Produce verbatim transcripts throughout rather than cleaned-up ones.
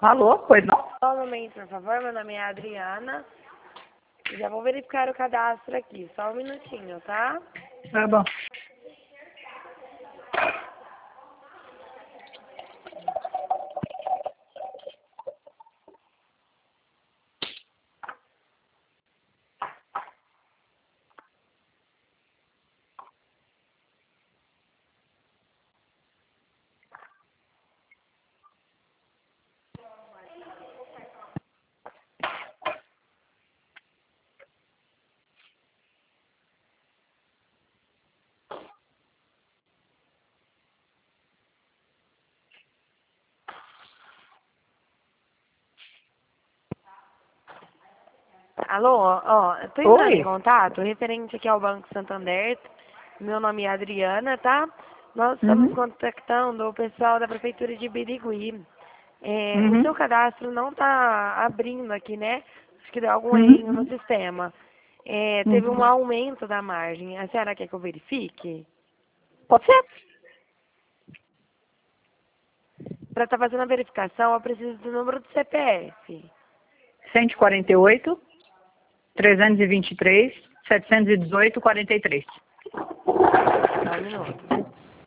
Alô, pois não? Só um momento, por favor. Meu nome é Adriana. Já vou verificar o cadastro aqui. Só um minutinho, tá? Tá bom. Alô, ó, eu tô entrando em Oi? contato referente aqui ao Banco Santander. Meu nome é Adriana, tá? Nós estamos Uhum. contactando o pessoal da Prefeitura de Birigui. É, o seu Uhum. cadastro não tá abrindo aqui, né? Acho que deu algum errinho no Uhum. sistema. É, teve um Uhum. aumento da margem. A senhora quer que eu verifique? Pode ser? Para estar fazendo a verificação, eu preciso do número do C P F. cento e quarenta e oito, trezentos e vinte e três, setecentos e dezoito, quarenta e três. Só um minuto.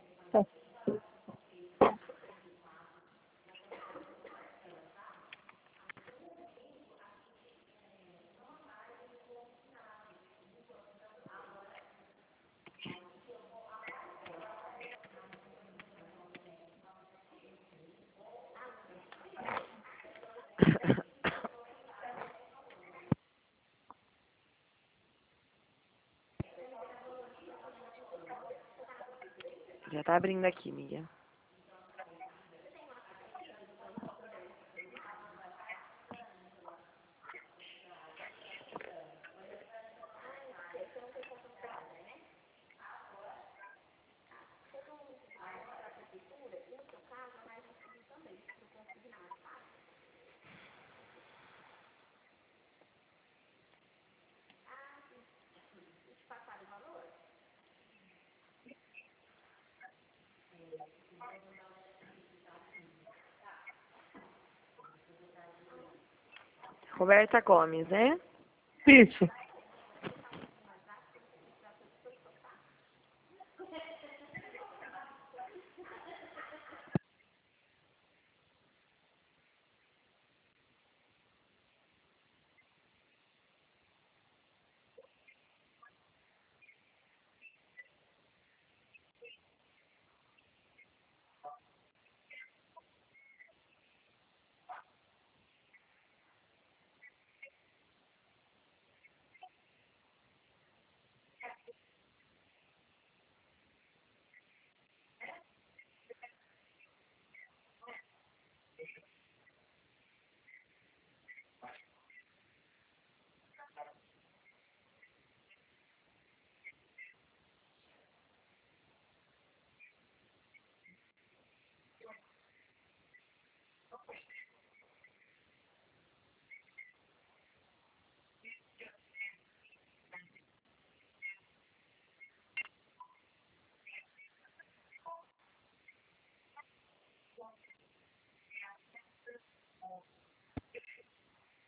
Já tá abrindo aqui, Mia. Roberta Gomes, né? Isso.